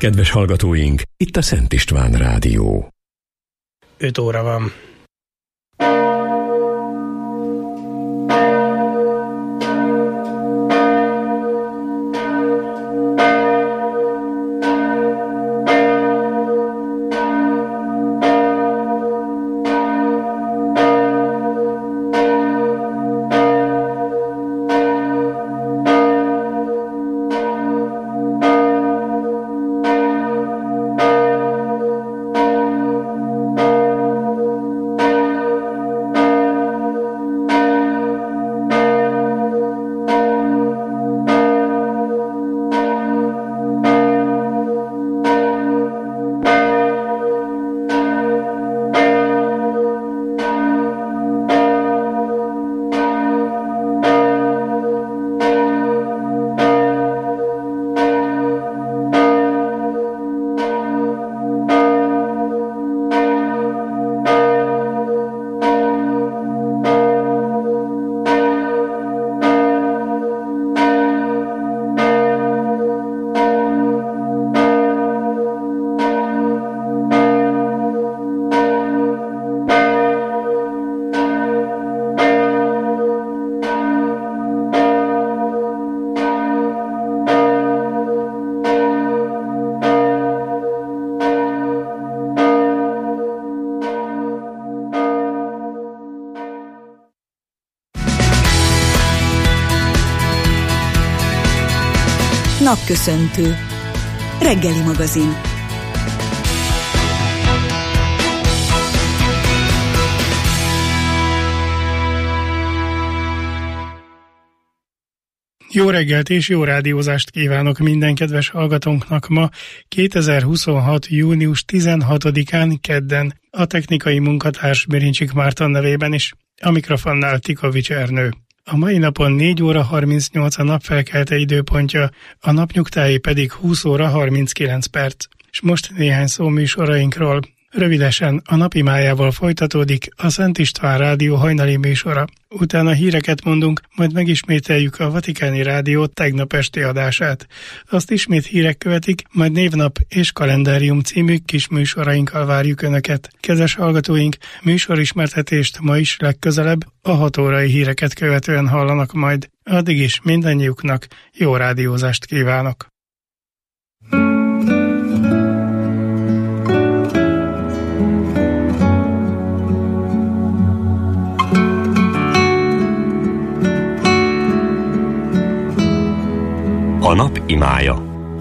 Kedves hallgatóink, itt a Szent István Rádió. 5 óra van. Napköszöntő. Reggeli magazin. Jó reggelt és jó rádiózást kívánok minden kedves hallgatónknak ma 2026. június 16-án kedden, a technikai munkatárs Birincsik Márton nevében is, a mikrofonnál Tikovics Ernő. A mai napon 4 óra 38 a napfelkelte időpontja, a napnyugtáé pedig 20 óra 39 perc. És most néhány szó műsorainkról. Rövidesen a napimájával folytatódik a Szent István Rádió hajnali műsora. Utána híreket mondunk, majd megismételjük a Vatikáni Rádió tegnap esti adását. Azt ismét hírek követik, majd névnap és kalendárium című kis műsorainkkal várjuk Önöket. Kedves hallgatóink, műsorismertetést ma is legközelebb a 6 órai híreket követően hallanak majd. Addig is mindannyiuknak jó rádiózást kívánok! A nap imája.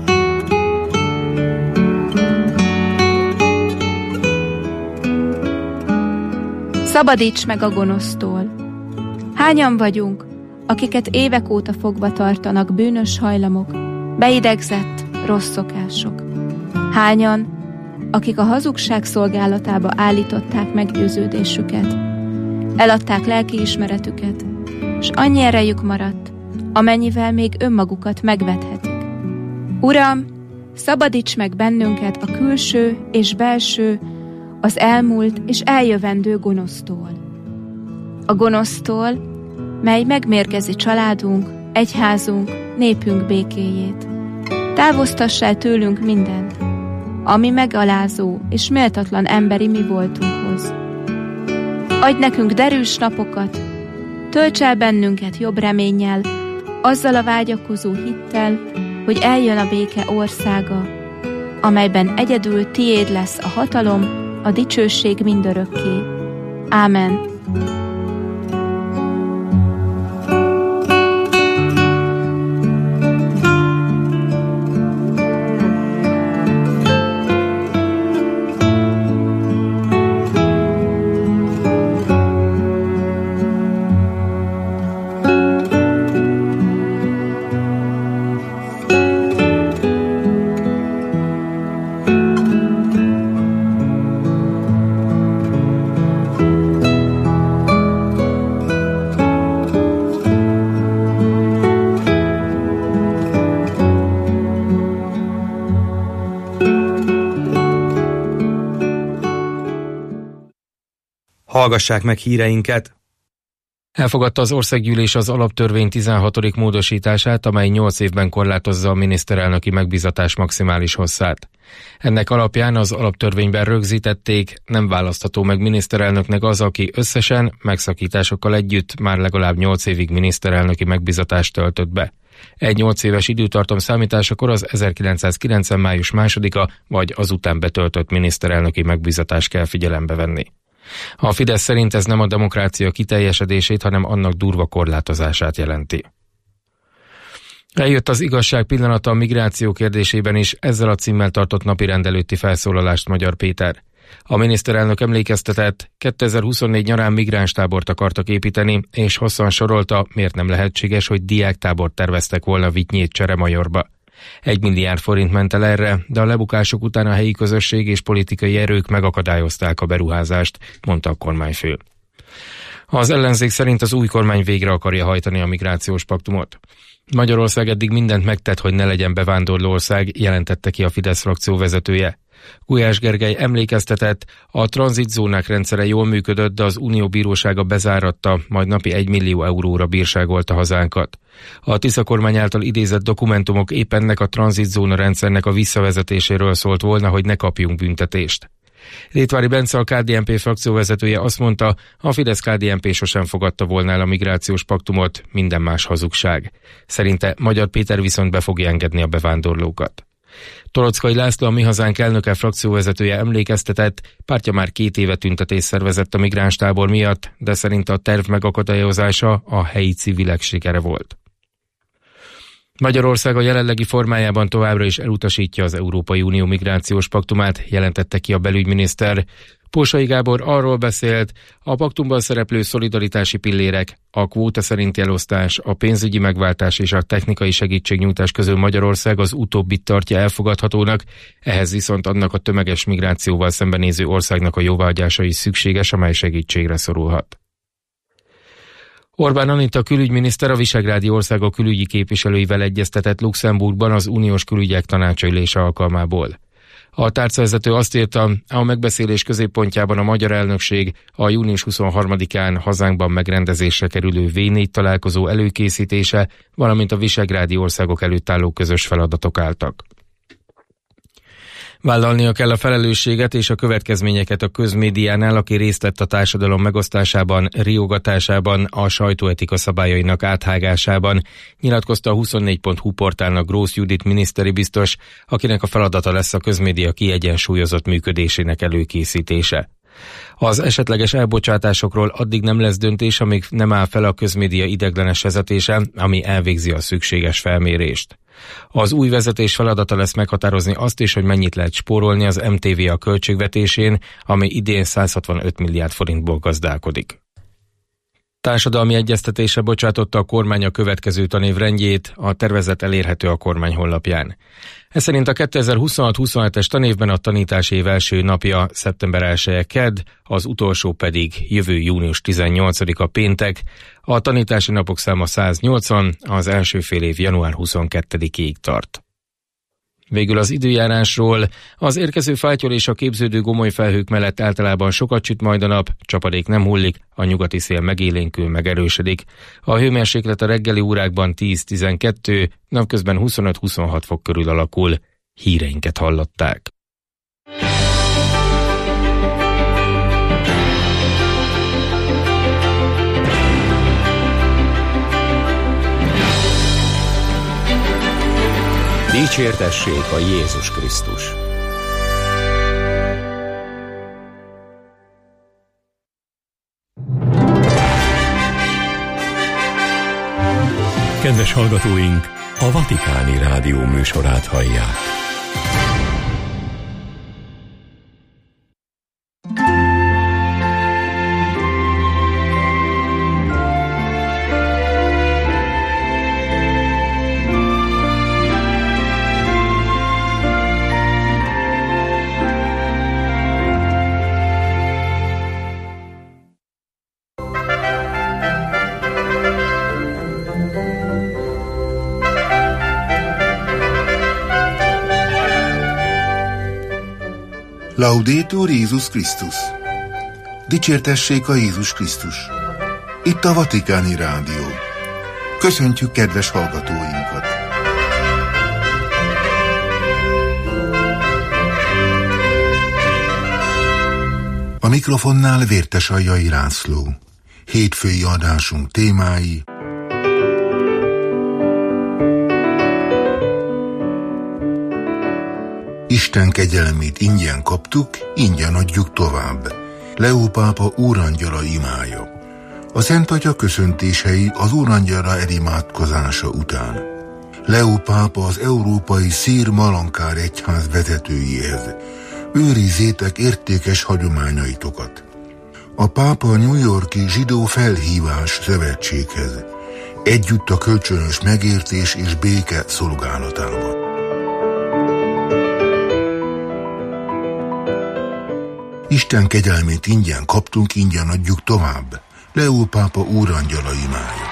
Szabadíts meg a gonosztól! Hányan vagyunk, akiket évek óta fogva tartanak bűnös hajlamok, beidegzett rossz szokások? Hányan, akik a hazugság szolgálatába állították meggyőződésüket, eladták lelkiismeretüket, s annyi erejük maradt, amennyivel még önmagukat megvethetik. Uram, szabadíts meg bennünket a külső és belső, az elmúlt és eljövendő gonosztól. A gonosztól, mely megmérgezi családunk, egyházunk, népünk békéjét. Távoztass el tőlünk mindent, ami megalázó és méltatlan emberi mi voltunkhoz. Adj nekünk derűs napokat, tölts el bennünket jobb reménnyel, azzal a vágyakozó hittel, hogy eljön a béke országa, amelyben egyedül tiéd lesz a hatalom, a dicsőség mindörökké. Ámen. Hallgassák meg híreinket! Elfogadta az országgyűlés az alaptörvény 16. módosítását, amely 8 évben korlátozza a miniszterelnöki megbízatás maximális hosszát. Ennek alapján az alaptörvényben rögzítették, nem választható meg miniszterelnöknek az, aki összesen, megszakításokkal együtt már legalább 8 évig miniszterelnöki megbízatást töltött be. Egy 8 éves időtartam számításakor az 1990. május 2-a vagy azután betöltött miniszterelnöki megbízatást kell figyelembe venni. A Fidesz szerint ez nem a demokrácia kiteljesedését, hanem annak durva korlátozását jelenti. Eljött az igazság pillanata a migráció kérdésében is, ezzel a címmel tartott napirend előtti felszólalást Magyar Péter. A miniszterelnök emlékeztetett, 2024 nyarán migránstábort akartak építeni, és hosszan sorolta, miért nem lehetséges, hogy diáktábort terveztek volna Vitnyét Cseremajorba. 1 milliárd forint ment el erre, de a lebukások után a helyi közösség és politikai erők megakadályozták a beruházást, mondta a kormányfő. Az ellenzék szerint az új kormány végre akarja hajtani a migrációs paktumot. Magyarország eddig mindent megtett, hogy ne legyen bevándorló ország, jelentette ki a Fidesz frakció vezetője. Gulyás Gergely emlékeztetett, a tranzitzónák rendszere jól működött, de az Unió bírósága bezáratta, majd napi 1 millió euróra bírságolta hazánkat. A Tisza kormány által idézett dokumentumok épp ennek a tranzitzóna rendszernek a visszavezetéséről szólt volna, hogy ne kapjunk büntetést. Rétvári Bence, a KDNP frakcióvezetője azt mondta, a Fidesz-KDNP sosem fogadta volna el a migrációs paktumot, minden más hazugság. Szerinte Magyar Péter viszont be fogja engedni a bevándorlókat. Torockai László, a Mi Hazánk elnöke frakcióvezetője emlékeztetett, pártja már 2 éve tüntetést szervezett a migránstábor miatt, de szerint a terv megakadályozása a helyi civilek sikere volt. Magyarország a jelenlegi formájában továbbra is elutasítja az Európai Unió migrációs paktumát, jelentette ki a belügyminiszter. Pósai Gábor arról beszélt, a paktumban szereplő szolidaritási pillérek, a kvóta szerinti elosztás, a pénzügyi megváltás és a technikai segítségnyújtás közül Magyarország az utóbbit tartja elfogadhatónak, ehhez viszont annak a tömeges migrációval szembenéző országnak a jóváhagyása is szükséges, amely segítségre szorulhat. Orbán Anita külügyminiszter a visegrádi országok külügyi képviselőivel egyeztetett Luxemburgban az uniós külügyek tanácsa ülése alkalmából. A tárcavezető azt írta, a megbeszélés középpontjában a magyar elnökség a június 23-án hazánkban megrendezésre kerülő V4 találkozó előkészítése, valamint a visegrádi országok előtt álló közös feladatok álltak. Vállalnia kell a felelősséget és a következményeket a közmédiánál, aki részt vett a társadalom megosztásában, riogatásában, a sajtóetika szabályainak áthágásában, nyilatkozta a 24.hu portálnak Grósz Judit miniszteri biztos, akinek a feladata lesz a közmédia kiegyensúlyozott működésének előkészítése. Az esetleges elbocsátásokról addig nem lesz döntés, amíg nem áll fel a közmédia ideiglenes vezetése, ami elvégzi a szükséges felmérést. Az új vezetés feladata lesz meghatározni azt is, hogy mennyit lehet spórolni az MTV-a költségvetésén, ami idén 165 milliárd forintból gazdálkodik. Társadalmi egyeztetése bocsátotta a kormány a következő tanév rendjét, a tervezet elérhető a kormány honlapján. Ez szerint a 2026-27-es tanévben a tanítási év első napja szeptember 1-e kedd, az utolsó pedig jövő június 18-a péntek, a tanítási napok száma 180, az első fél év január 22-ig tart. Végül az időjárásról. Az érkező fáttyol és a képződő gomoly felhők mellett általában sokat süt majd a nap, csapadék nem hullik, a nyugati szél megélénkül, megerősödik. A hőmérséklet a reggeli órákban 10-12, napközben 25-26 fok körül alakul. Híreinket hallották. Dicsértessék a Jézus Krisztus! Kedves hallgatóink, a Vatikáni Rádió műsorát hallják. Laudetur Jézus Krisztus! Dicsértessék a Jézus Krisztus! Itt a Vatikáni Rádió. Köszöntjük kedves hallgatóinkat! A mikrofonnál Vértesaljai László. Hétfői adásunk témái: Isten kegyelmét ingyen kaptuk, ingyen adjuk tovább. Leó pápa úrangyala imája. A Szent Atya köszöntései az úrangyala elimádkozása után. Leó pápa az európai szír-malankár egyház vezetőjéhez: őrizzétek értékes hagyományaitokat. A pápa a New York-i Zsidó Felhívás Szövetséghez, együtt a kölcsönös megértés és béke szolgálatában. Isten kegyelmét ingyen kaptunk, ingyen adjuk tovább. Leó pápa úrangyala imája.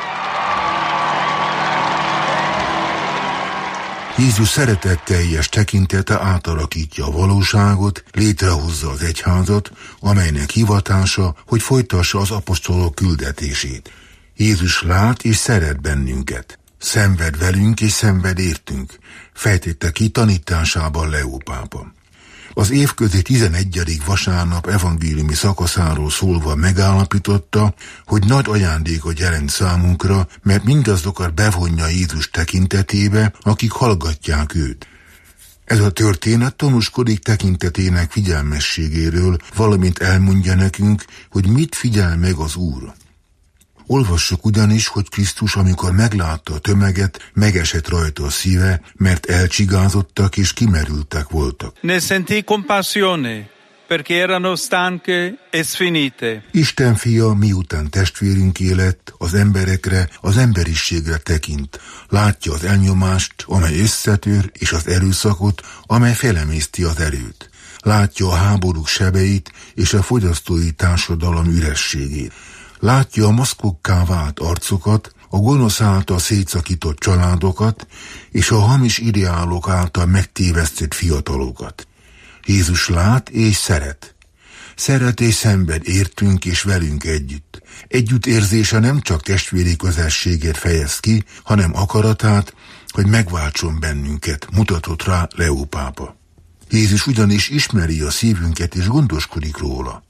Jézus szeretetteljes tekintete átalakítja a valóságot, létrehozza az egyházat, amelynek hivatása, hogy folytassa az apostolok küldetését. Jézus lát és szeret bennünket. Szenved velünk és szenved értünk, fejtette ki tanításában Leó pápa. Az évközi 11. vasárnap evangéliumi szakaszáról szólva megállapította, hogy nagy ajándékot jelent számunkra, mert mindazokat bevonja Jézus tekintetébe, akik hallgatják őt. Ez a történet tanúskodik tekintetének figyelmességéről, valamint elmondja nekünk, hogy mit figyel meg az Úr. Olvassuk ugyanis, hogy Krisztus, amikor meglátta a tömeget, megesett rajta a szíve, mert elcsigázottak és kimerültek voltak. Ne sentì compassione, perché erano stanche e sfinite. Isten fia, miután testvérünké lett, az emberekre, az emberiségre tekint. Látja az elnyomást, amely összetör, és az erőszakot, amely felemészti az erőt. Látja a háborúk sebeit és a fogyasztói társadalom ürességét. Látja a maszkokká vált arcokat, a gonosz által szétszakított családokat, és a hamis ideálok által megtévesztett fiatalokat. Jézus lát és szeret. Szeret és szenved értünk és velünk együtt. Együttérzése nem csak testvéri közösséget fejez ki, hanem akaratát, hogy megváltson bennünket, mutatott rá Leó pápa. Jézus ugyanis ismeri a szívünket és gondoskodik róla.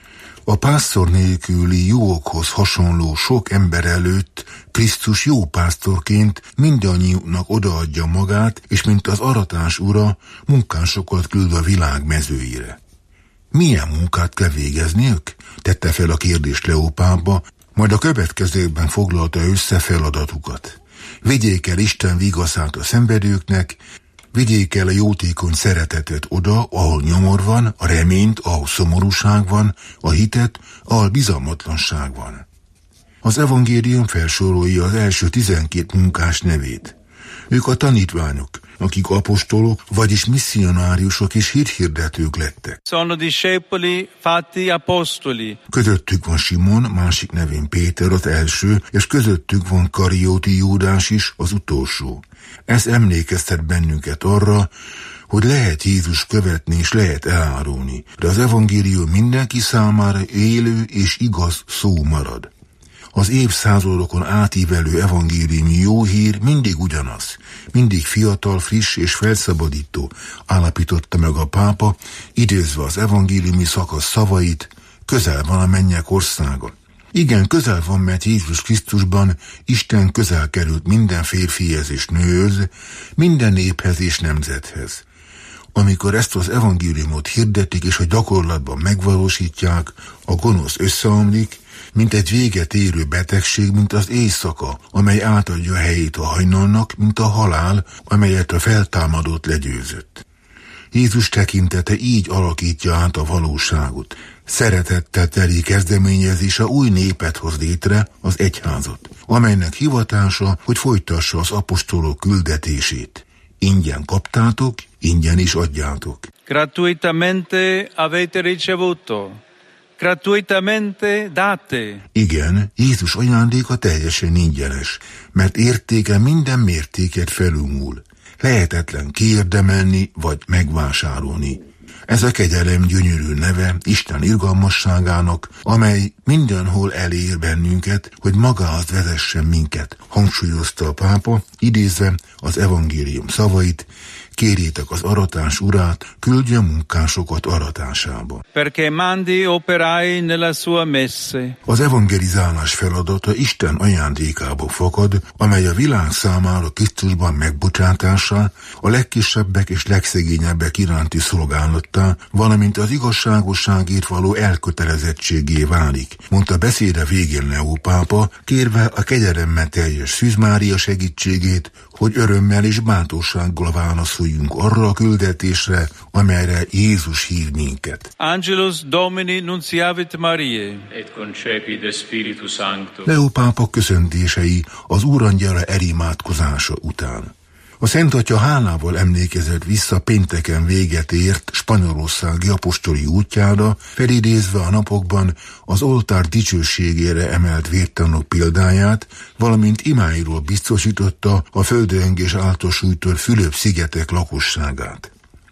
A pásztor nélküli jókhoz hasonló sok ember előtt Krisztus jó pásztorként mindannyiunknak odaadja magát, és mint az aratás ura, munkásokat küld a világ mezőire. Milyen munkát kell végezniük? Tette fel a kérdést Leó pápa, majd a következőkben foglalta össze feladatukat. Vigyék el Isten vigaszát a szenvedőknek, vigyék el a jótékony szeretetet oda, ahol nyomor van, a reményt, ahol szomorúság van, a hitet, ahol bizalmatlanság van. Az evangélium felsorolja az első 12 munkás nevét. Ők a tanítványok, akik apostolok, vagyis misszionáriusok és hírhirdetők lettek. Sono discepoli fatti apostoli. Közöttük van Simon, másik nevén Péter az első, és közöttük van Karióti Júdás is, az utolsó. Ez emlékeztet bennünket arra, hogy lehet Jézus követni és lehet elárulni, de az evangélium mindenki számára élő és igaz szó marad. Az évszázadokon átívelő evangéliumi jó hír mindig ugyanaz, mindig fiatal, friss és felszabadító, állapította meg a pápa, idézve az evangéliumi szakasz szavait: közel van a mennyek országa. Igen, közel van, mert Jézus Krisztusban Isten közel került minden férfihez és nőhöz, minden néphez és nemzethez. Amikor ezt az evangéliumot hirdetik és a gyakorlatban megvalósítják, a gonosz összeomlik, mint egy véget érő betegség, mint az éjszaka, amely átadja helyét a hajnalnak, mint a halál, amelyet a feltámadott legyőzött. Jézus tekintete így alakítja át a valóságot. Szeretettel teli kezdeményezése új népet hoz létre, az egyházat, amelynek hivatása, hogy folytassa az apostolok küldetését. Ingyen kaptátok, ingyen is adjátok. Gratuitamente avete ricevuto. Gratuitamente date. Igen, Jézus ajándéka teljesen ingyenes, mert értéke minden mértéket felülmúl. Lehetetlen kiérdemelni vagy megvásárolni. Ez a kegyelem gyönyörű neve Isten irgalmasságának, amely mindenhol elér bennünket, hogy magához vezessen minket, hangsúlyozta a pápa, idézve az evangélium szavait: kérjétek az aratás urát, küldje munkásokat aratásába. Perché mandi operai nella sua messe. Az evangelizálás feladata Isten ajándékából fakad, amely a világ számára Krisztusban megbocsátással, a legkisebbek és legszegényebbek iránti szolgálattá, valamint az igazságosságért való elkötelezettségé válik, mondta beszéde végén Leó pápa, kérve a kegyelemmel teljes Szűz Mária segítségét, hogy örömmel és bátorsággal válaszoljunk arra a küldetésre, amelyre Jézus hív minket. Angelus Domini nunciavit Mariae. Et concepit Spiritus Sancto. Leó pápa köszöntései az Úrangyala erimádkozása után. A Szent Atya hálával emlékezett vissza pénteken véget ért spanyolországi apostoli útjára, felidézve a napokban az oltár dicsőségére emelt vértanúk példáját, valamint imáiról biztosította a földrengés által sújtott Fülöp-szigetek lakosságát.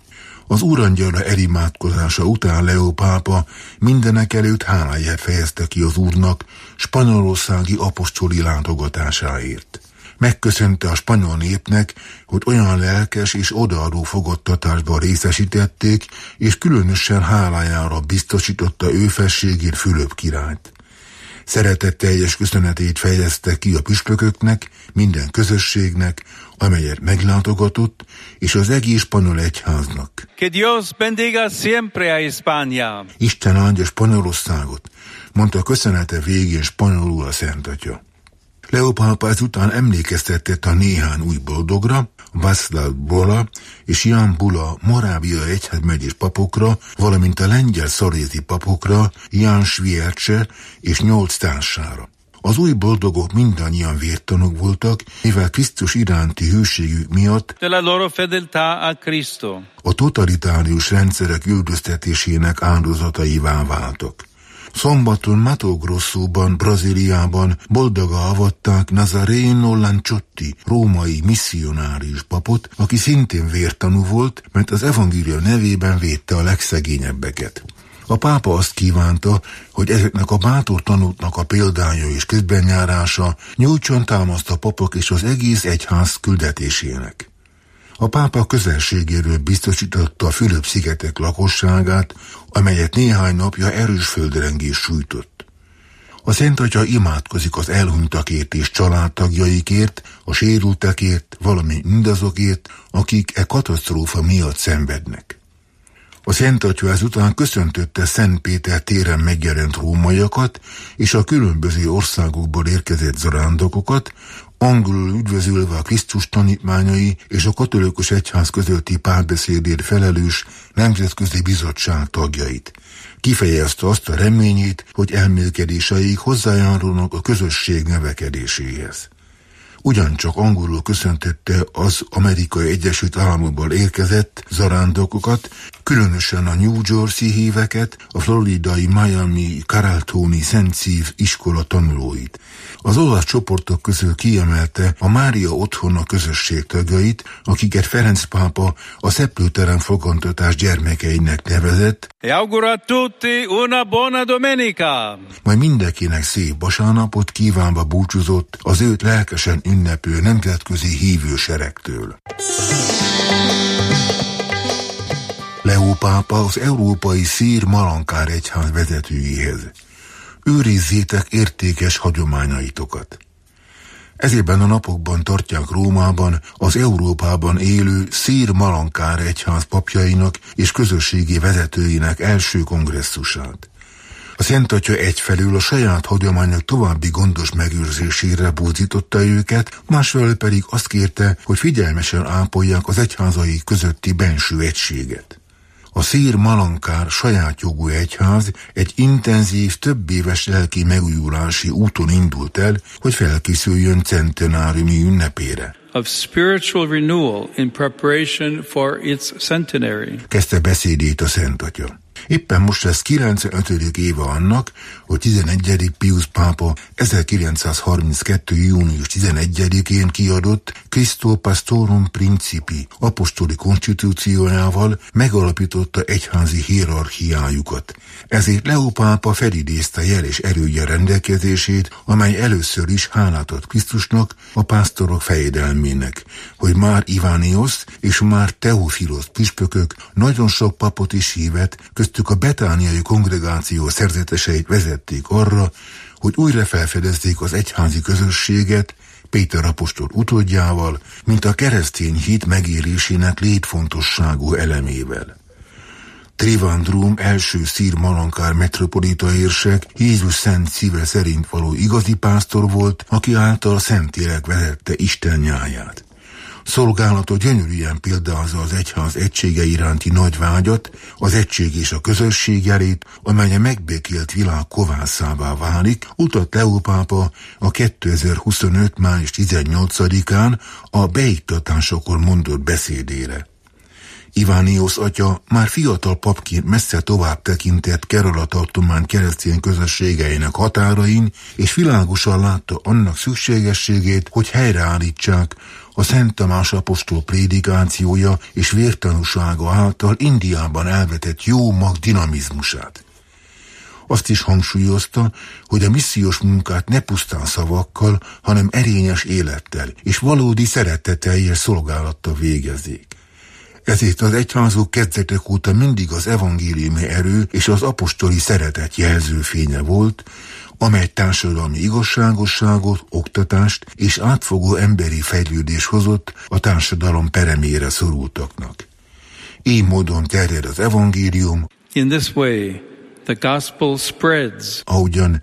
Az Úrangyala erimádkozása után Leó pápa mindenekelőtt háláját fejezte ki az Úrnak spanyolországi apostoli látogatásáért. Megköszönte a spanyol népnek, hogy olyan lelkes és odaadó fogadtatásban részesítették, és különösen hálájára biztosította ő felségét Fülöp királyt. Szeretetteljes köszönetét fejezte ki a püspököknek, minden közösségnek, amelyet meglátogatott, és az egész spanyol egyháznak. Que Dios bendiga siempre a España. Isten áldja Spanyolországot, mondta köszönete végén spanyolul a Szent Atya. Leó pápa ezután emlékeztetett a néhány új boldogra, Václav Bola és Jan Bula Morávia egyházmegyés papokra, valamint a lengyel szalézi papokra, Jan Sviercse és 8 társára. Az új boldogok mindannyian vértanúk voltak, mivel Krisztus iránti hűségük miatt De la loro fedeltà a Cristo. a totalitárius rendszerek üldöztetésének áldozataivá váltak. Szombaton Mato Grossóban, Brazíliában boldoga avatták Nazareno Lanciotti, római misszionárius papot, aki szintén vértanú volt, mert az evangélium nevében védte a legszegényebbeket. A pápa azt kívánta, hogy ezeknek a bátor tanúknak a példánya és közbenjárása nyújtson támaszt a papok és az egész egyház küldetésének. A pápa közelségéről biztosította a Fülöp-szigetek lakosságát, amelyet néhány napja erős földrengés sújtott. A Szent Atya imádkozik az elhunytakért és családtagjaikért, a sérültekért, valamint mindazokért, akik e katasztrófa miatt szenvednek. A Szent Atya ezután köszöntötte Szent Péter téren megjelent rómaiakat és a különböző országokból érkezett zarándokokat, angolul üdvözölve a Krisztus tanítmányai és a katolikus egyház közötti párbeszédért felelős nemzetközi bizottság tagjait. Kifejezte azt a reményét, hogy elmélkedéseik hozzájárulnak a közösség növekedéséhez. Ugyancsak angolul köszöntötte az Amerikai Egyesült Államokból érkezett zarándokokat, különösen a New Jersey híveket, a floridai Miami Carrolltoni Szent Szív iskola tanulóit. Az olasz csoportok közül kiemelte a Mária Otthona közösség tagjait, akiket Ferenc pápa a Szeplőteren fogantatás gyermekeinek nevezett, E auguro a tutti una buona domenica. Majd mindenkinek szép vasárnapot kívánva búcsúzott az őt lelkesen ünneplő nemzetközi hívőseregtől. Leó pápa az európai szír Malankár egyház vezetőjéhez. Őrizzétek értékes hagyományaitokat. Ezében a napokban tartják Rómában az Európában élő szír Malankár egyház papjainak és közösségi vezetőinek első kongresszusát. A Szent Atya egyfelől a saját hagyományok további gondos megőrzésére buzdította őket, másfelől pedig azt kérte, hogy figyelmesen ápolják az egyházai közötti benső egységet. A szír Malankár saját jogú egyház egy intenzív, többéves lelki megújulási úton indult el, hogy felkészüljön centenáriumi ünnepére. Of spiritual renewal in preparation for its centenary. Kezdte beszédét a Szent Atya. Éppen most lesz 95. éve annak, hogy 11. Pius pápa 1932. június 11-én kiadott Christo Pastorum Principi apostoli konstitúciójával megalapította egyházi hierarchiájukat. Ezért Leó pápa felidézte jel és erője rendelkezését, amely először is hálát ad Krisztusnak, a pásztorok fejedelmének, hogy már Ivániosz és már Teofilosz püspökök nagyon sok papot is hívet, köztük a betániai kongregáció szerzeteseit vezették arra, hogy újra felfedezzék az egyházi közösséget Péter apostol utódjával, mint a keresztény hit megélésének létfontosságú elemével. Trivandrum első szír malankár metropolita érsek Jézus szent szíve szerint való igazi pásztor volt, aki által Szentlélek vezette Isten nyáját. Szolgálata gyönyörűen példázza az egyház egysége iránti nagy vágyat, az egység és a közösség jelét, amely a megbékélt világ kovászává válik, utat Leó pápa a 2025. május 18-án a beiktatásakor mondott beszédére. Ivániosz atya már fiatal papként messze tovább tekintett Kerala tartomány keresztény közösségeinek határain, és világosan látta annak szükségességét, hogy helyreállítsák a Szent Tamás apostol prédikációja és vértanúsága által Indiában elvetett jó mag dinamizmusát. Azt is hangsúlyozta, hogy a missziós munkát ne pusztán szavakkal, hanem erényes élettel és valódi szeretetteljes szolgálattal végezzék. Ezért az egyházok kezdetek óta mindig az evangéliumi erő és az apostoli szeretet jelzőfénye volt, amely társadalmi igazságosságot, oktatást és átfogó emberi fejlődés hozott a társadalom peremére szorultaknak. Így módon terjed az evangélium. In this way, the gospel spreads. Ahogyan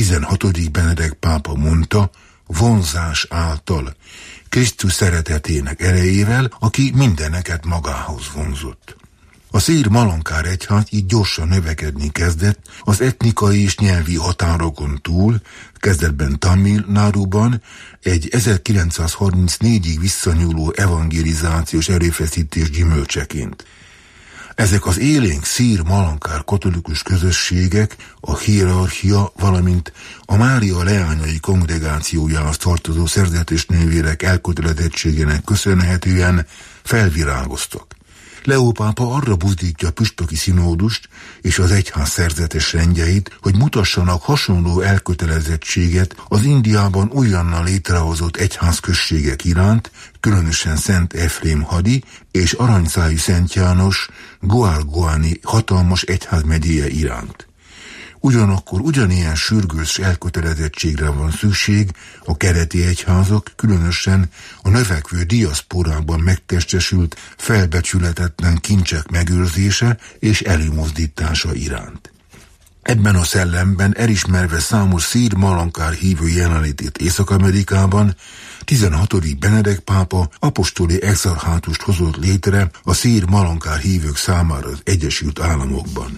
16. Benedek pápa mondta, vonzás által, Krisztus szeretetének erejével, aki mindeneket magához vonzott. A szír malankár egyház így gyorsan növekedni kezdett az etnikai és nyelvi határokon túl, kezdetben Tamil Náduban egy 1934-ig visszanyúló evangelizációs erőfeszítés gyümölcseként. Ezek az élénk szír malankár katolikus közösségek a hierarchia, valamint a Mária leányai kongregációjához tartozó szerzetes nővérek elkötelezettségének köszönhetően felvirágoztak. Leó pápa arra buzdítja a püspöki szinódust és az egyház szerzetes rendjeit, hogy mutassanak hasonló elkötelezettséget az Indiában újonnan létrehozott egyházközségek iránt, különösen Szent Efrém hadi és aranyszájú Szent János Goalgoani hatalmas egyházmegyéje iránt. Ugyanakkor ugyanilyen sürgős elkötelezettségre van szükség a kereti egyházak, különösen a növekvő diaszporában megtestesült felbecsületetlen kincsek megőrzése és előmozdítása iránt. Ebben a szellemben elismerve számos szír malankár hívő jelenlétét Észak-Amerikában, 16. Benedek pápa apostoli exarchátust hozott létre a szír malankár hívők számára az Egyesült Államokban.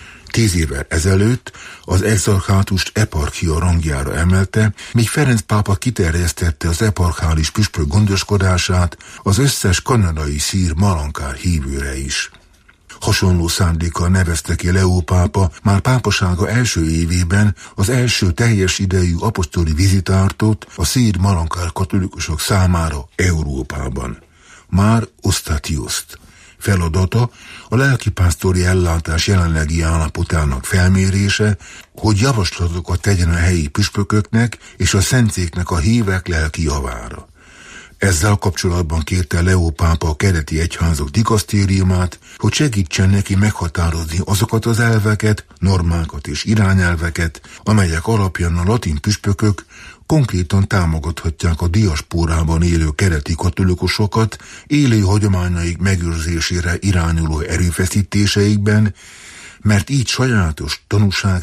10 évvel ezelőtt az exarchátust eparchia rangjára emelte, míg Ferenc pápa kiterjesztette az eparchális püspök gondoskodását az összes kanadai szír malankár hívőre is. Hasonló szándékkal nevezte ki Leó pápa már pápasága első évében az első teljes idejű apostoli vizitártot a szír malankár katolikusok számára Európában. Már Ostatiuszt. Feladata a lelkipásztori ellátás jelenlegi állapotának felmérése, hogy javaslatokat tegyen a helyi püspököknek és a szentszéknek a hívek lelki javára. Ezzel kapcsolatban kérte Leó pápa a kereti egyházak dikasztériumát, hogy segítsen neki meghatározni azokat az elveket, normákat és irányelveket, amelyek alapján a latin püspökök konkrétan támogathatják a diaszpórában élő kereti katolikusokat élő hagyományaik megőrzésére irányuló erőfeszítéseikben, mert így sajátos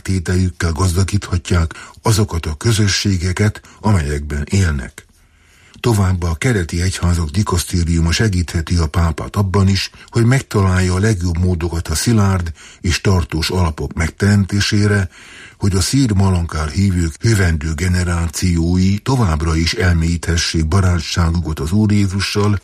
tanúságtételjükkel gazdagíthatják azokat a közösségeket, amelyekben élnek. Továbbá a keleti egyházak dikasztériuma segítheti a pápát abban is, hogy megtalálja a legjobb módokat a szilárd és tartós alapok megteremtésére, hogy a szír malankár hívők jövendő generációi továbbra is elmélyíthessék barátságukat az Úr Jézussal,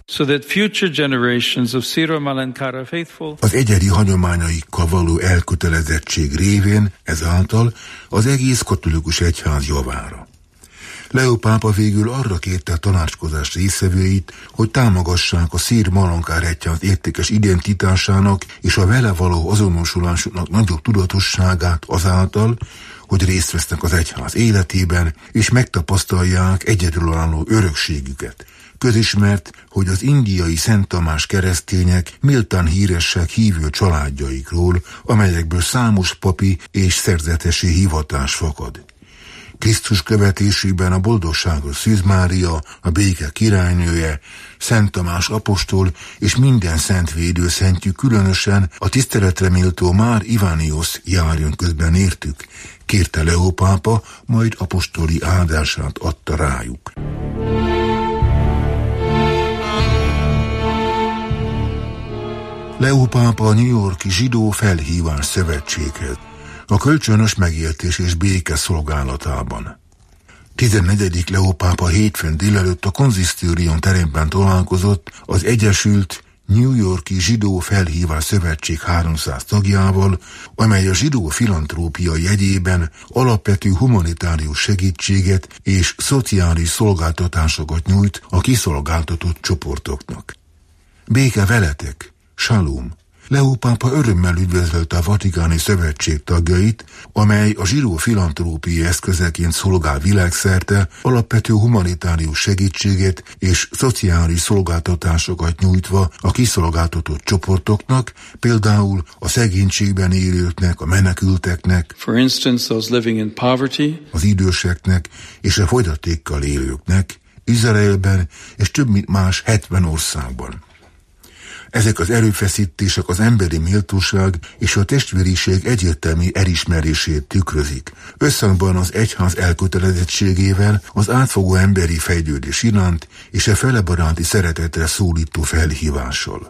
az egyedi hagyományaikkal való elkötelezettség révén, ezáltal az egész katolikus egyház javára. Leó pápa végül arra kérte a tanácskozás résztvevőit, hogy támogassák a szír malankár egyház értékes identitásának és a vele való azonosulásuknak nagyobb tudatosságát azáltal, hogy részt vesznek az egyház életében, és megtapasztalják egyedülálló örökségüket. Közismert, hogy az indiai Szent Tamás keresztények méltán híresek hívő családjaikról, amelyekből számos papi és szerzetesi hivatás fakad. Krisztus követésében a boldogságos Szűz Mária, a béke királynője, Szent Tamás apostol és minden szent védőszentjük, különösen a tiszteletre méltó Már Ivániosz járjon közben értük, kérte Leó pápa, majd apostoli áldását adta rájuk. Leó pápa a New York-i Zsidó Felhívás Szövetséghez, a kölcsönös megértés és béke szolgálatában. 14. Leó pápa hétfőn délelőtt a konzisztórium teremben találkozott az Egyesült New York-i Zsidó Felhívás Szövetség 300 tagjával, amely a zsidó filantrópia jegyében alapvető humanitárius segítséget és szociális szolgáltatásokat nyújt a kiszolgáltatott csoportoknak. Béke veletek, Shalom! Leó pápa örömmel üdvözölte a Vatikáni Szövetség tagjait, amely a zsidó filantrópiai eszközeként szolgál világszerte, alapvető humanitárius segítséget és szociális szolgáltatásokat nyújtva a kiszolgáltatott csoportoknak, például a szegénységben élőknek, a menekülteknek, For instance, those living in poverty, az időseknek és a fogyatékkal élőknek, Izraelben és több mint más 70 országban. Ezek az erőfeszítések az emberi méltóság és a testvériség egyértelmű elismerését tükrözik, összhangban az egyház elkötelezettségével, az átfogó emberi fejlődés iránt és a felebaráti szeretetre szólító felhívással.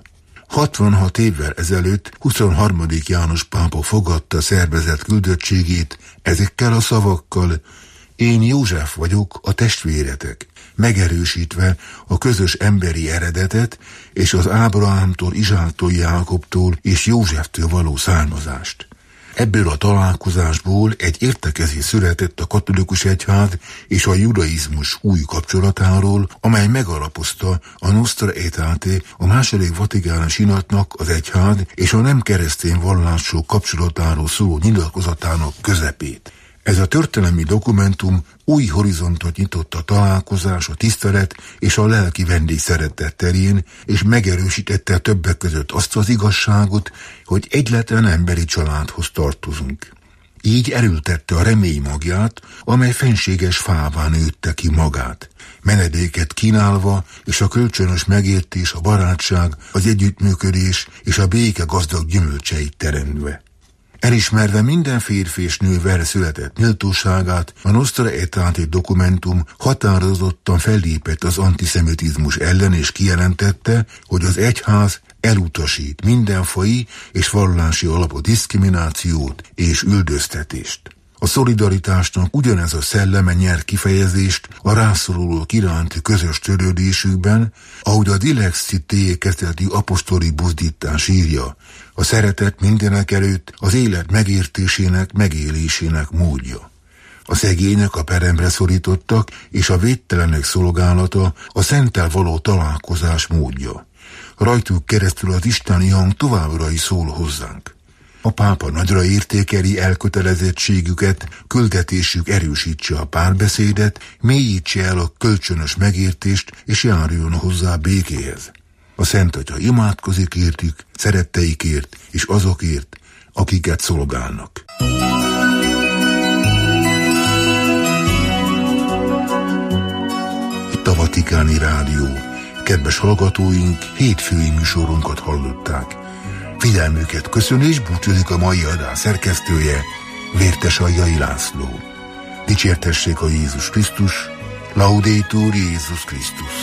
66 évvel ezelőtt 23. János pápa fogadta szervezett küldöttségét ezekkel a szavakkal: én József vagyok, a testvéretek, megerősítve a közös emberi eredetet és az Ábrahámtól, Izsáktól, Jákobtól és Józseftől való származást. Ebből a találkozásból egy értekezés született a katolikus egyház és a judaizmus új kapcsolatáról, amely megalapozta a Nostra Aetate, a második vatikáni sinatnak, az egyház és a nem keresztény vallások kapcsolatáról szóló nyilatkozatának közepét. Ez a történelmi dokumentum új horizontot nyitott a találkozás, a tisztelet és a lelki vendégszeretet terén, és megerősítette többek között azt az igazságot, hogy egyletlen emberi családhoz tartozunk. Így erőltette a remény magját, amely fenséges fává nőtte ki magát, menedéket kínálva, és a kölcsönös megértés, a barátság, az együttműködés és a béke gazdag gyümölcseit teremtve. Elismerve minden férfi és nő vele született méltóságát, a Nostra Aetate dokumentum határozottan fellépett az antiszemitizmus ellen, és kijelentette, hogy az egyház elutasít mindenfai és vallási alapú diszkriminációt és üldöztetést. A szolidaritásnak ugyanez a szelleme nyer kifejezést a rászorulók iránti közös törődésükben, ahogy a Dilex Cité kezdeti apostoli buzdítás írja: a szeretet mindenek előtt az élet megértésének, megélésének módja. A szegények, a peremre szorítottak és a védtelenek szolgálata a szenttel való találkozás módja. Rajtuk keresztül az isteni hang továbbra is szól hozzánk. A pápa nagyra értékeli elkötelezettségüket, küldetésük erősítse a párbeszédet, mélyítse el a kölcsönös megértést és járjon hozzá békéhez. A Szent Atya imádkozik értük, szeretteikért és azokért, akiket szolgálnak. Itt a Vatikáni Rádió. Kedves hallgatóink, hétfői műsorunkat hallották. Figyelmüket köszöni és búcsúzik a mai adás szerkesztője, Vértes Aljai László. Dicsértessék a Jézus Krisztus, Laudetur Jézus Krisztus.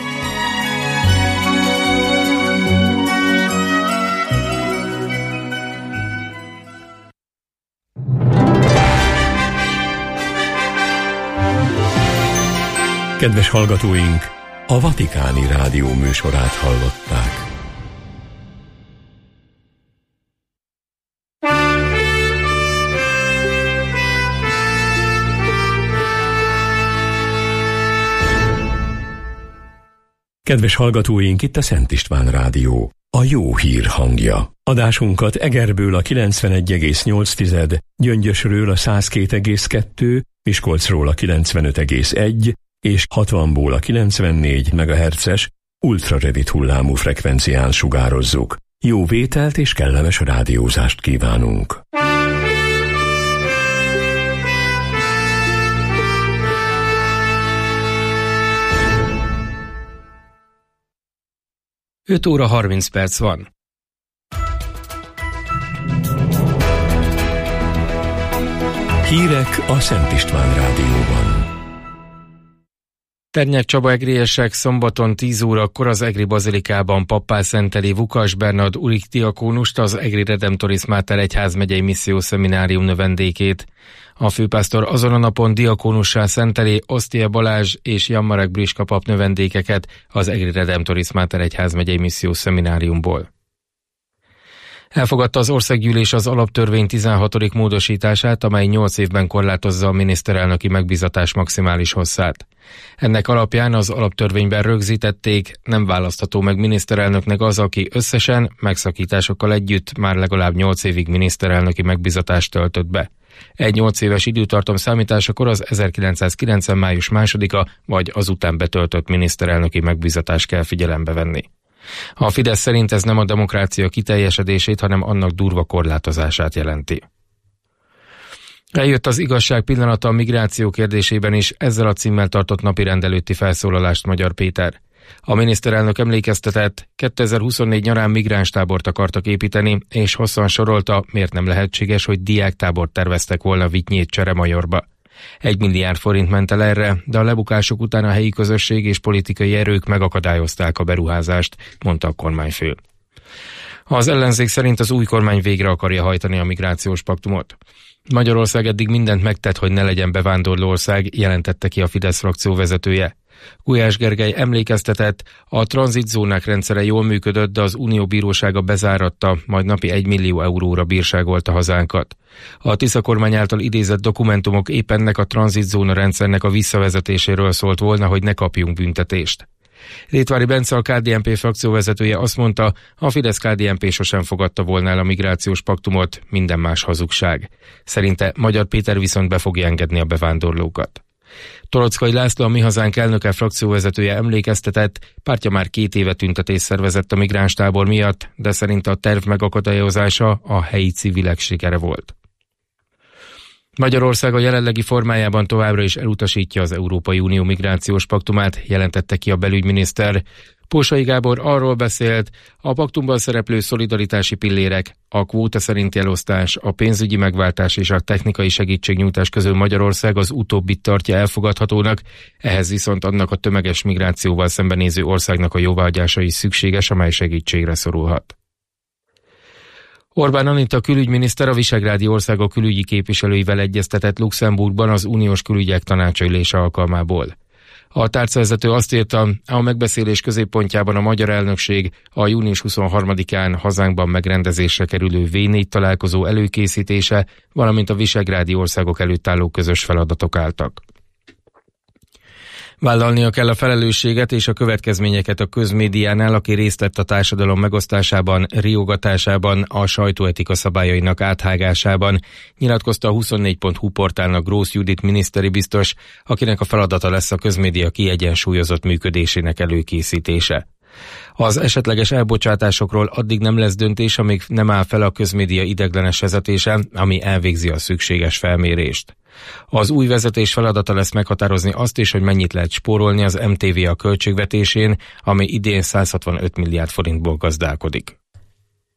Kedves hallgatóink, a Vatikáni Rádió műsorát hallották. Kedves hallgatóink, itt a Szent István Rádió, a jó hír hangja. Adásunkat Egerből a 91,8, Gyöngyösről a 102,2, Miskolcról a 95,1 és 60-ból a 94 MHz-es ultrarövid hullámú frekvencián sugározzuk. Jó vételt és kellemes rádiózást kívánunk! Öt óra 30 perc van. Hírek a Szent István Rádióban. Ternyet Csaba egriesek szombaton 10 órakor az Egri Bazilikában pappá szenteli Vukas Bernard Urik diakónust, az Egri Redemptoris Mater egyházmegyei missziószeminárium növendékét. A főpásztor azon a napon diakónussá szenteli Osztia Balázs és Jan Marek Briska pap növendékeket az Egri Redemptoris Mater egyházmegyei missziószemináriumból. Elfogadta az országgyűlés az alaptörvény 16. módosítását, amely 8 évben korlátozza a miniszterelnöki megbízatás maximális hosszát. Ennek alapján az alaptörvényben rögzítették, nem választható meg miniszterelnöknek az, aki összesen, megszakításokkal együtt már legalább 8 évig miniszterelnöki megbízatást töltött be. Egy 8 éves időtartam számításakor az 1990. május 2-a vagy azután betöltött miniszterelnöki megbízatást kell figyelembe venni. A Fidesz szerint ez nem a demokrácia kiteljesedését, hanem annak durva korlátozását jelenti. Eljött az igazság pillanata a migráció kérdésében is, ezzel a címmel tartott napirend előtti felszólalást Magyar Péter. A miniszterelnök emlékeztetett, 2024 nyarán migránstábort akartak építeni, és hosszan sorolta, miért nem lehetséges, hogy diáktábort terveztek volna Vitnyét Cseremajorba. 1 milliárd forint ment el erre, de a lebukások után a helyi közösség és politikai erők megakadályozták a beruházást, mondta a kormányfő. Az ellenzék szerint az új kormány végre akarja hajtani a migrációs paktumot. Magyarország eddig mindent megtett, hogy ne legyen bevándorló ország, jelentette ki a Fidesz frakció vezetője. Gulyás Gergely emlékeztetett, a tranzitzónák rendszere jól működött, de az Unió bírósága bezáratta, majd napi 1 millió euróra bírságolta hazánkat. A Tisza kormány által idézett dokumentumok épp ennek a tranzitzóna rendszernek a visszavezetéséről szólt volna, hogy ne kapjunk büntetést. Rétvári Bence, a KDNP frakcióvezetője azt mondta, a Fidesz-KDNP sosem fogadta volna el a migrációs paktumot, minden más hazugság. Szerinte Magyar Péter viszont be fogja engedni a bevándorlókat. Torockai László, a Mi Hazánk elnöke frakcióvezetője emlékeztetett, pártja már 2 éve tüntetést szervezett a migránstábor miatt, de szerint a terv megakadályozása a helyi civilek sikere volt. Magyarország a jelenlegi formájában továbbra is elutasítja az Európai Unió migrációs paktumát, jelentette ki a belügyminiszter. Pósai Gábor arról beszélt, a paktumban szereplő szolidaritási pillérek, a kvóta szerinti elosztás, a pénzügyi megváltás és a technikai segítségnyújtás közül Magyarország az utóbbit tartja elfogadhatónak, ehhez viszont annak a tömeges migrációval szembenéző országnak a jóváhagyása is szükséges, amely segítségre szorulhat. Orbán Anita külügyminiszter a visegrádi országok külügyi képviselőivel egyeztetett Luxemburgban az uniós külügyek tanácsa ülése alkalmából. A tárcavezető azt írta, a megbeszélés középpontjában a magyar elnökség a június 23-án hazánkban megrendezésre kerülő V4 találkozó előkészítése, valamint a visegrádi országok előtt álló közös feladatok álltak. Vállalnia kell a felelősséget és a következményeket a közmédiánál, aki részt vett a társadalom megosztásában, riogatásában, a sajtóetika szabályainak áthágásában, nyilatkozta a 24.hu portálnak Grósz Judit miniszteri biztos, akinek a feladata lesz a közmédia kiegyensúlyozott működésének előkészítése. Az esetleges elbocsátásokról addig nem lesz döntés, amíg nem áll fel a közmédia ideiglenes vezetése, ami elvégzi a szükséges felmérést. Az új vezetés feladata lesz meghatározni azt is, hogy mennyit lehet spórolni az MTV-a költségvetésén, ami idén 165 milliárd forintból gazdálkodik.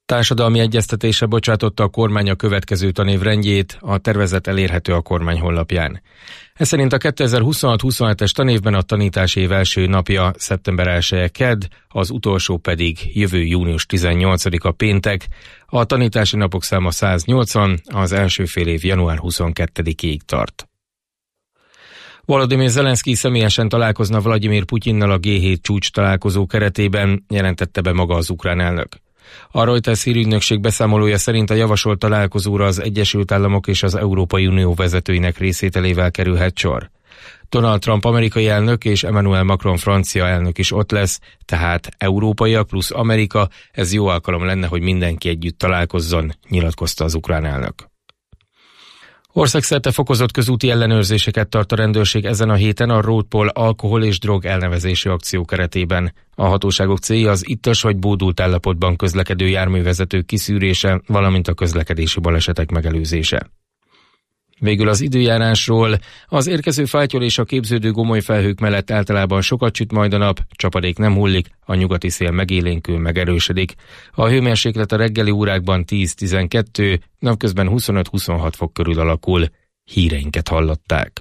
Társadalmi egyeztetésre bocsátotta a kormány a következő tanév rendjét, a tervezet elérhető a kormány honlapján. Ez szerint a 2026-27-es tanévben a tanítási év első napja szeptember 1-e kedd, az utolsó pedig jövő június 18-a péntek, a tanítási napok száma 180, az első fél év január 22-ig tart. Volodymyr Zelenszkij személyesen találkozna Vladimir Putyinnal a G7 csúcs találkozó keretében, jelentette be maga az ukrán elnök. A Reuters hírügynökség beszámolója szerint a javasolt találkozóra az Egyesült Államok és az Európai Unió vezetőinek részvételével kerülhet sor. Donald Trump amerikai elnök és Emmanuel Macron francia elnök is ott lesz, tehát európaiak plusz Amerika, ez jó alkalom lenne, hogy mindenki együtt találkozzon, nyilatkozta az ukrán elnök. Országszerte fokozott közúti ellenőrzéseket tart a rendőrség ezen a héten a Roadpol alkohol és drog elnevezési akció keretében. A hatóságok célja az ittas vagy bódult állapotban közlekedő járművezetők kiszűrése, valamint a közlekedési balesetek megelőzése. Végül az időjárásról: az érkező fátyol és a képződő gomolyfelhők mellett általában sokat süt majd a nap, csapadék nem hullik, a nyugati szél megélénkül, megerősödik. A hőmérséklet a reggeli órákban 10-12, napközben 25-26 fok körül alakul. Híreinket hallották.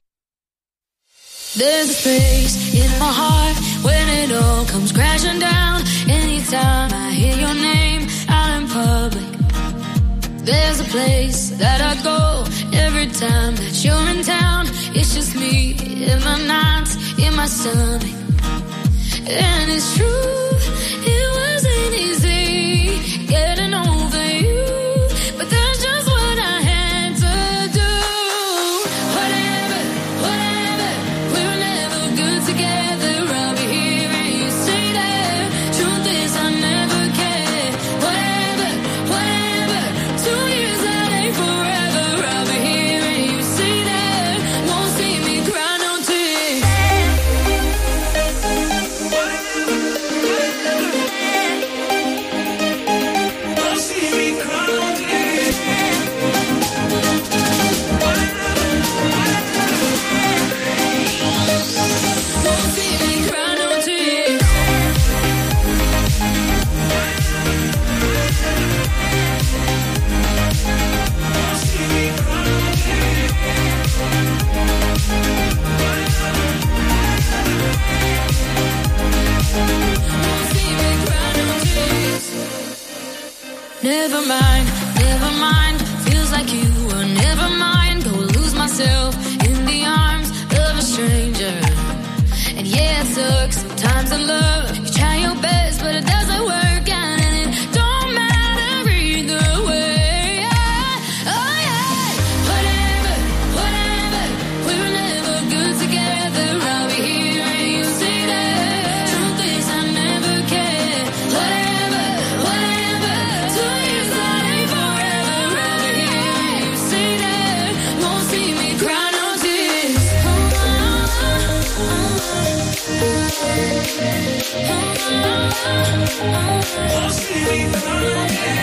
There's a place in my heart when it all comes crashing down. Anytime I hear your name out in public. There's a place that I go every time that you're in town. It's just me in my nights, in my stomach. And it's true, it wasn't easy getting over you, but that's just what I had to do. Whatever, we were never good together. I'll be here and you say that. Truth is I never cared. Whatever, 2 years that ain't forever. I'll be here and you say that. Won't see me cry no tears. Won't see me cry no tears. Won't see me cry no tears. Never mind, feels like you were never mine. Go lose myself in the arms of a stranger. And yeah, it sucks sometimes in love. You try your best, but it doesn't work out, and it don't matter either way. Oh yeah, whatever, we were never good together. I'll be here and you say that. Truth is I never cared. Whatever, 2 years that ain't forever. I'll be here and you say that. Won't see me cry no tears. Won't see me cry no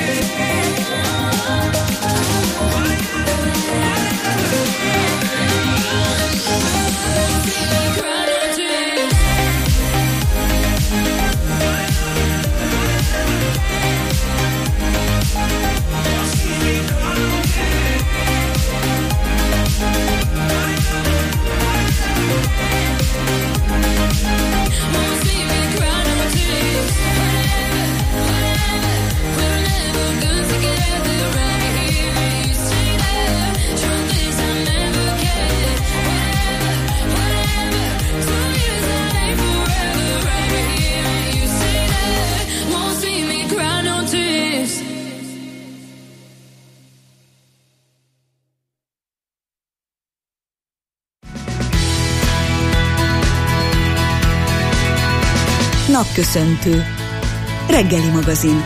Napköszöntő. Reggeli magazin.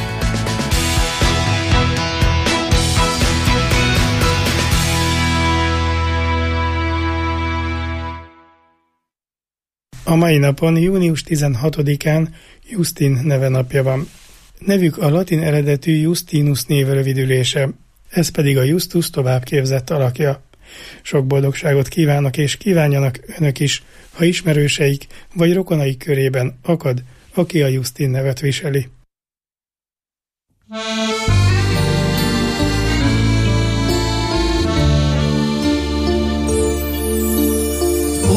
A mai napon, június 16-án Justin nevenapja van. Nevük a latin eredetű Justinus név rövidülése, ez pedig a Justus továbbképzett alakja. Sok boldogságot kívánok és kívánjanak önök is, ha ismerőseik vagy rokonaik körében akad, aki a Justin nevet viseli.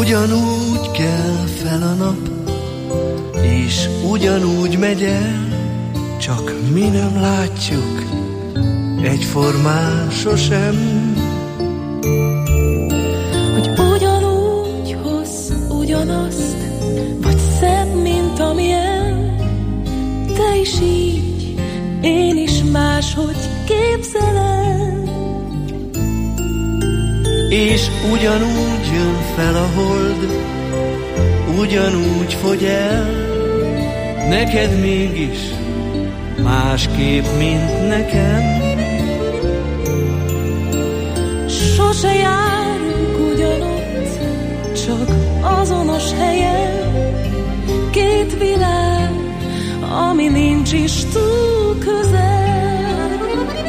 Ugyanúgy kell fel a nap, és ugyanúgy megy el, csak mi nem látjuk egyformán sosem. Hogy ugyanúgy hoz ugyanazt, vagy szebb, mint amilyen, te is így, én is máshogy képzelem. És ugyanúgy jön fel a hold, ugyanúgy fogy el, neked mégis másképp, mint nekem. Sose járunk ugyanott, csak azonos helyen, két világ, ami nincs is túl közel.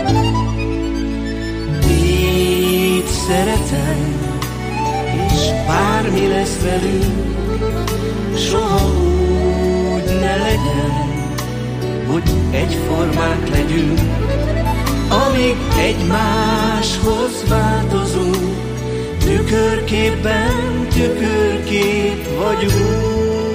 Így szeretem, és bármi lesz velünk, soha úgy ne legyen, hogy egyformák legyünk, amíg egymáshoz változunk, tükörképben tükörkép vagyunk.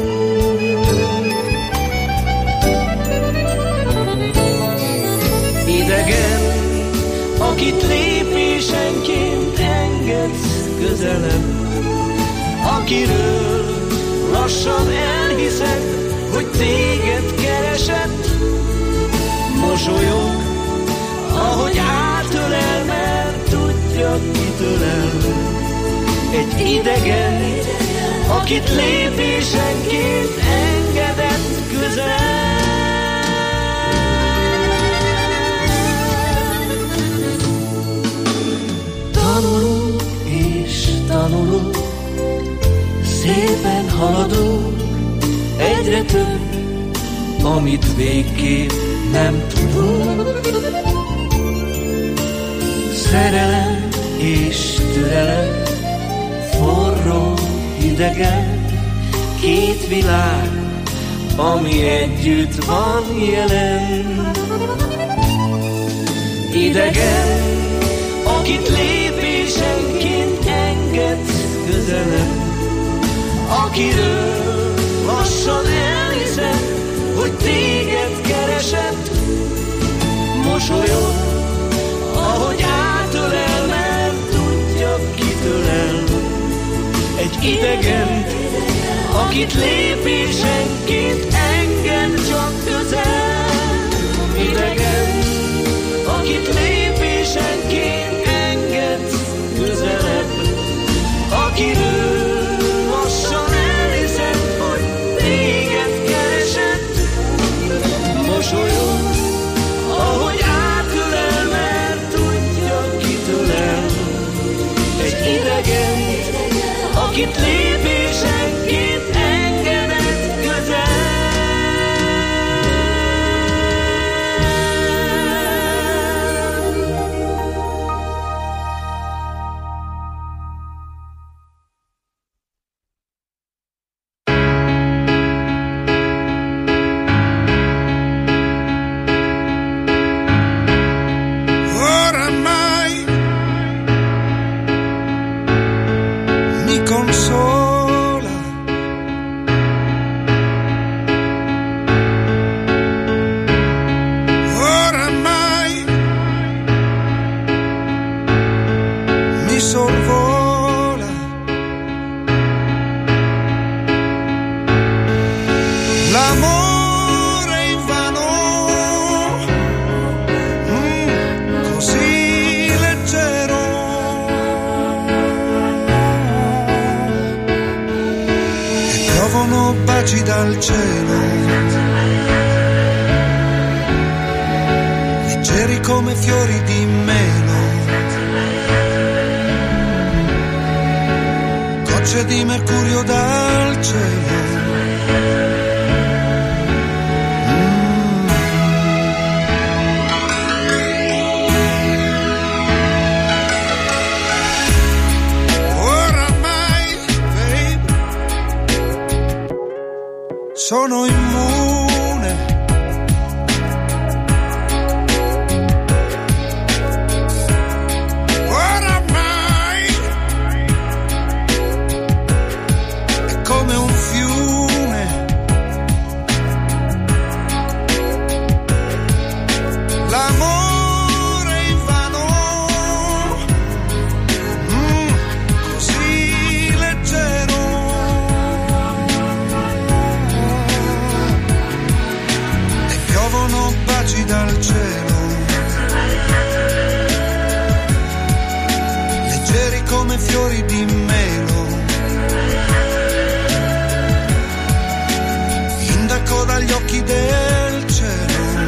Idegen, akit lépésenként engedsz közelebb, akiről lassan elhiszed, hogy téged keresett, mosolyog, ahogy átölel, mert tudja, kitölel. Egy idegen, akit lépésenként engedett közel. Tanulunk és tanulunk, szépen haladunk, egyre több, amit végképp nem tudunk. Szerelem és türelem, forró, hidegen, két világ, ami együtt van jelen. Idegen, akit lépésenként engedsz közelebb, akiről lassan elhiszed, hogy téged keresett, mosolyog, ahogy átölel, mert tudja, kitölel. Egy idegen, akit lépésenként enged csak közel. Idegen, akit lépésenként enged közelebb, akiről lassan elhiszed, hogy téged keresett, mosolyog, ahogy átölel, mert tudja, kitölel. Egy idegen, akit lépésenként engedett közel. Dal cielo, leggeri come fiori di melo, gocce di mercurio dal cielo. Sono immune, oramai baci dal cielo, leggeri come fiori di melo, indaco dagli occhi del cielo.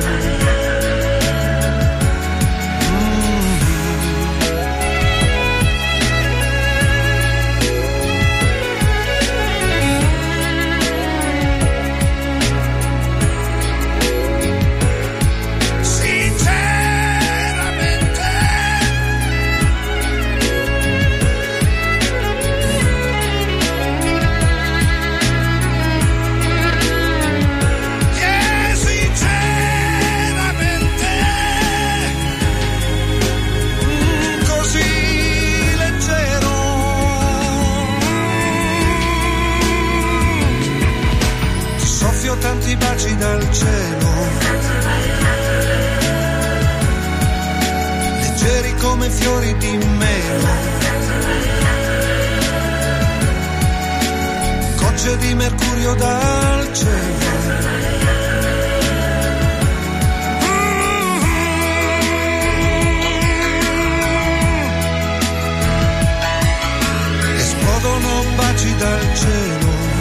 Tanti baci dal cielo, leggeri come fiori di melo, gocce di mercurio dal cielo. Esplodono baci dal cielo,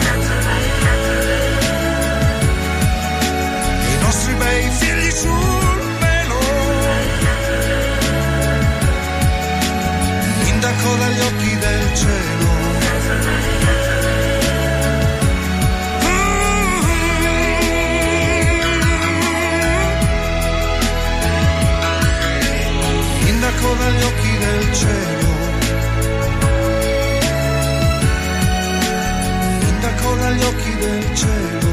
bei figli sul velo, indaco dagli occhi del cielo, indaco dagli occhi del cielo, indaco dagli occhi del cielo.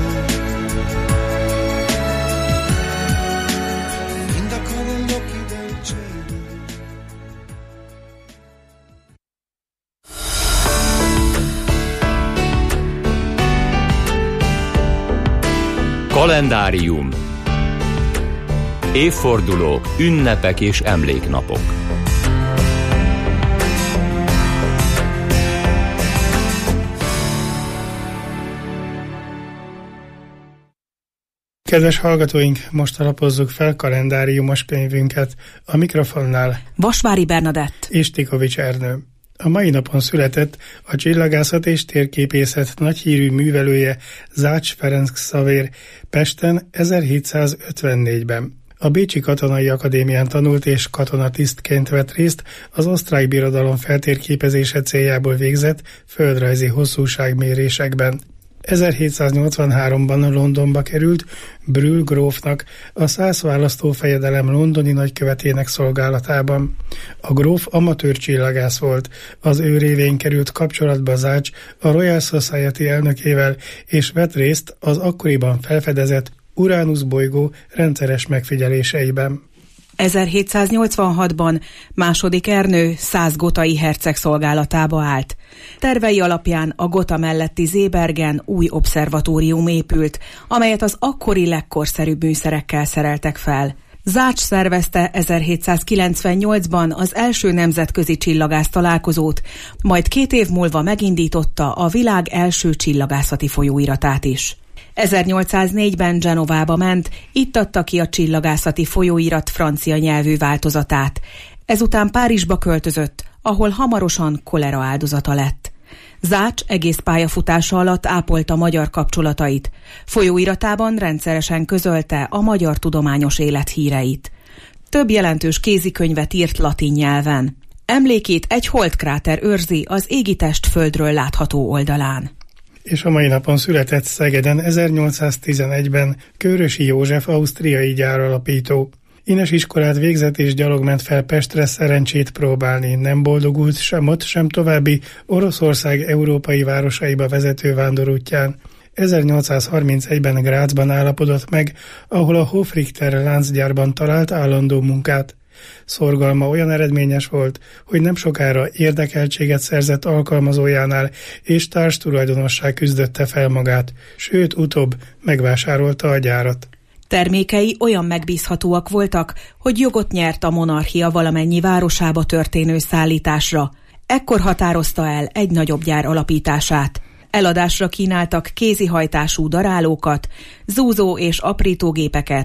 Kalendárium. Évfordulók, ünnepek és emléknapok. Kedves hallgatóink, most alapozzuk fel kalendáriumos könyvünket. A mikrofonnál Vasvári Bernadett és Tikovics Ernő. A mai napon született a csillagászat és térképészet nagyhírű művelője Zács Ferenc Xavér Pesten 1754-ben. A Bécsi Katonai Akadémián tanult és katonatisztként vett részt az osztrák birodalom feltérképezése céljából végzett földrajzi hosszúságmérésekben. 1783-ban Londonba került Brühl grófnak, a szász választófejedelem londoni nagykövetének szolgálatában. A gróf amatőr csillagász volt, az ő révén került kapcsolatba Zács a Royal Society elnökével, és vett részt az akkoriban felfedezett Uranus bolygó rendszeres megfigyeléseiben. 1786-ban második Ernő szász-gotai herceg szolgálatába állt. Tervei alapján a Gotha melletti Seebergen új obszervatórium épült, amelyet az akkori legkorszerűbb műszerekkel szereltek fel. Zács szervezte 1798-ban az első nemzetközi csillagász találkozót, majd 2 év múlva megindította a világ első csillagászati folyóiratát is. 1804-ben Genovába ment, itt adta ki a csillagászati folyóirat francia nyelvű változatát. Ezután Párizsba költözött, ahol hamarosan kolera áldozata lett. Zács egész pályafutása alatt ápolta magyar kapcsolatait. Folyóiratában rendszeresen közölte a magyar tudományos élet híreit. Több jelentős kézikönyvet írt latin nyelven. Emlékét egy holdkráter őrzi az égitest földről látható oldalán. És a mai napon született Szegeden 1811-ben Kőrösi József ausztriai gyáralapító. Ines iskolát végzett és gyalog ment fel Pestre szerencsét próbálni, nem boldogult sem ott, sem további Oroszország európai városaiba vezető vándorútján. 1831-ben Grazban állapodott meg, ahol a Hofrichter láncgyárban talált állandó munkát. Szorgalma olyan eredményes volt, hogy nem sokára érdekeltséget szerzett alkalmazójánál, és társtulajdonossá küzdötte fel magát, sőt utóbb megvásárolta a gyárat. Termékei olyan megbízhatóak voltak, hogy jogot nyert a monarchia valamennyi városába történő szállításra. Ekkor határozta el egy nagyobb gyár alapítását. Eladásra kínáltak kézihajtású darálókat, zúzó és aprítógépeket,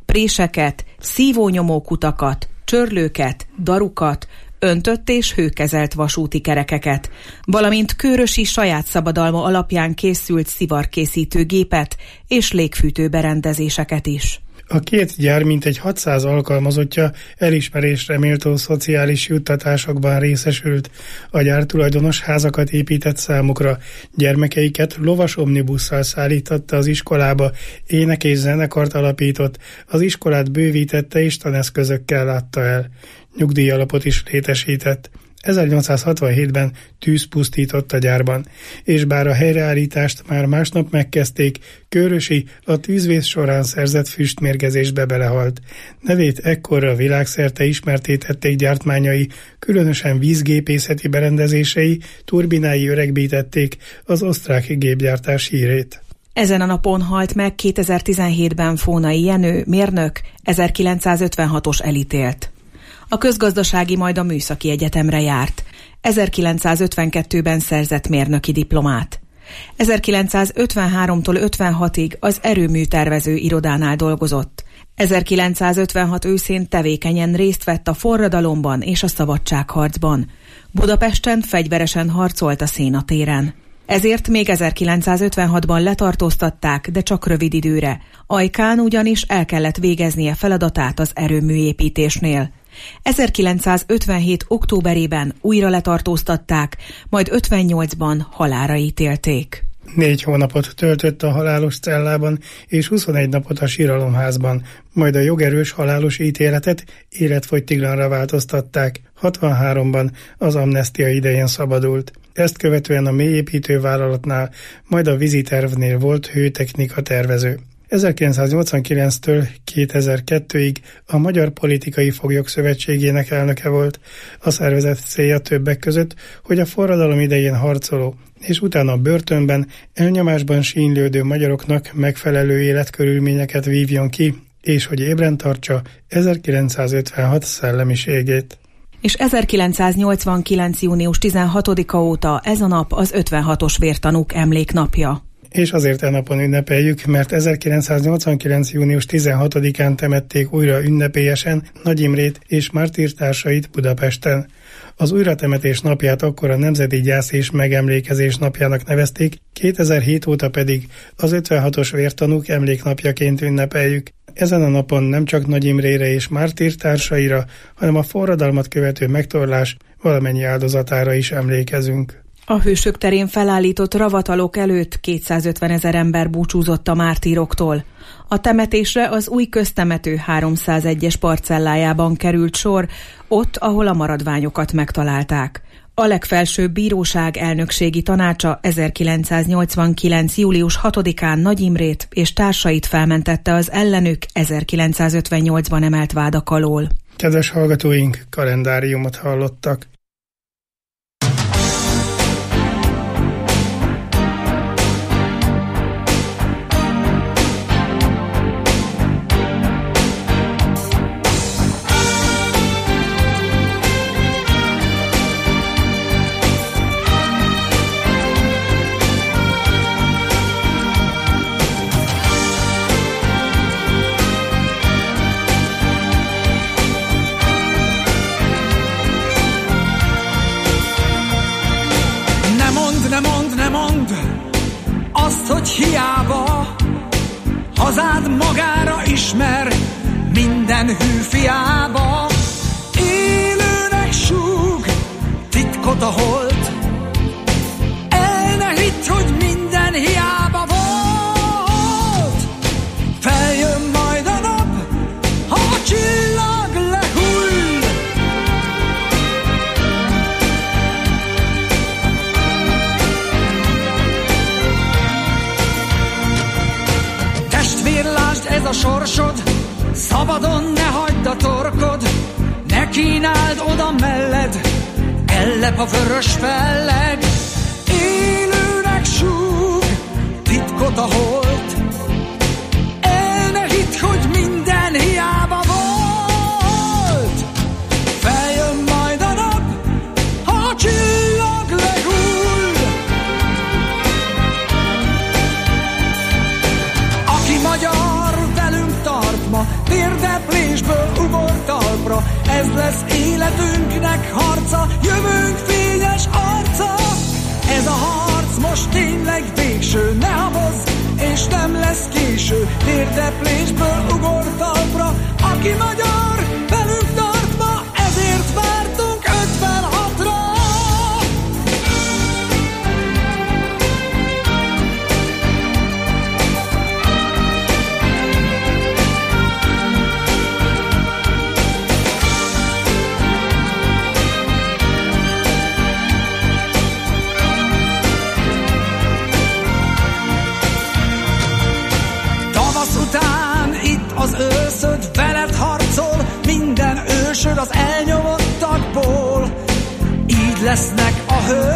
préseket, szívónyomókutakat, csörlőket, darukat, öntött és hőkezelt vasúti kerekeket, valamint Kőrösi saját szabadalma alapján készült szivarkészítő gépet és légfűtő berendezéseket is. A két gyár mintegy 600 alkalmazottja elismerésre méltó szociális juttatásokban részesült. A gyár tulajdonos házakat épített számukra, gyermekeiket lovas omnibusszal szállította az iskolába, ének és zenekart alapított, az iskolát bővítette és taneszközökkel látta el. Nyugdíjalapot is létesített. 1867-ben tűz pusztított a gyárban, és bár a helyreállítást már másnap megkezdték, Kőrösi a tűzvész során szerzett füstmérgezésbe belehalt. Nevét ekkorra világszerte ismertétették gyártmányai, különösen vízgépészeti berendezései, turbinái öregbítették az osztrák gépgyártás hírét. Ezen a napon halt meg 2017-ben Fónai Jenő, mérnök, 1956-os elítélt. A közgazdasági, majd a műszaki egyetemre járt. 1952-ben szerzett mérnöki diplomát. 1953-tól 56-ig az erőműtervező irodánál dolgozott. 1956 őszén tevékenyen részt vett a forradalomban és a szabadságharcban. Budapesten fegyveresen harcolt a Szénatéren. Ezért még 1956-ban letartóztatták, de csak rövid időre. Ajkán ugyanis el kellett végeznie feladatát az erőműépítésnél. 1957. októberében újra letartóztatták, majd 58-ban halálra ítélték. 4 hónapot töltött a halálos cellában, és 21 napot a síralomházban, majd a jogerős halálos ítéletet életfogytiglanra változtatták. 63-ban az amnestia idején szabadult. Ezt követően a mélyépítővállalatnál, majd a vízitervnél volt hőtechnika tervező. 1989-től 2002-ig a Magyar Politikai Foglyok Szövetségének elnöke volt. A szervezet célja többek között, hogy a forradalom idején harcoló és utána börtönben, elnyomásban sínylődő magyaroknak megfelelő életkörülményeket vívjon ki, és hogy ébren tartsa 1956 szellemiségét. És 1989. június 16-a óta ez a nap az 56-os vértanúk emléknapja. És azért e napon ünnepeljük, mert 1989. június 16-án temették újra ünnepélyesen Nagy Imrét és mártírtársait Budapesten. Az újratemetés napját akkor a Nemzeti Gyász és Megemlékezés napjának nevezték, 2007 óta pedig az 56-os vértanúk emléknapjaként ünnepeljük. Ezen a napon nem csak Nagy Imrére és mártírtársaira, hanem a forradalmat követő megtorlás valamennyi áldozatára is emlékezünk. A Hősök terén felállított ravatalok előtt 250 000 ember búcsúzott a mártíroktól. A temetésre az új köztemető 301-es parcellájában került sor, ott, ahol a maradványokat megtalálták. A legfelsőbb bíróság elnökségi tanácsa 1989. július 6-án Nagy Imrét és társait felmentette az ellenük 1958-ban emelt vádak alól. Kedves hallgatóink, kalendáriumot hallottak. Hogy hiába hazád magára ismer minden hűfiába. Élőnek súg titkot a hold, el ne hidd, hogy minden hiába volt. Feljön majd a nap, ha a csillag lehull. Testvérlásd, ez a sorsod, szabadon ne hagyd a torkod, ne kínáld oda melled, ellep a vörös felleg. Élőnek súg titkot a hold, el ne hidd, hogy minden hiába volt. Feljön majd a nap, ha a csillag lehull. Aki magyar velünk tart ma,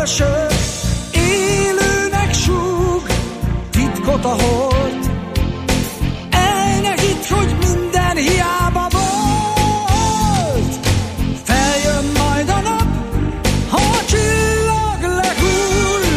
bölső, élőnek súg, titkot a hold. Elnekít, hogy minden hiába volt. Feljön majd a nap, ha a csillag lehull.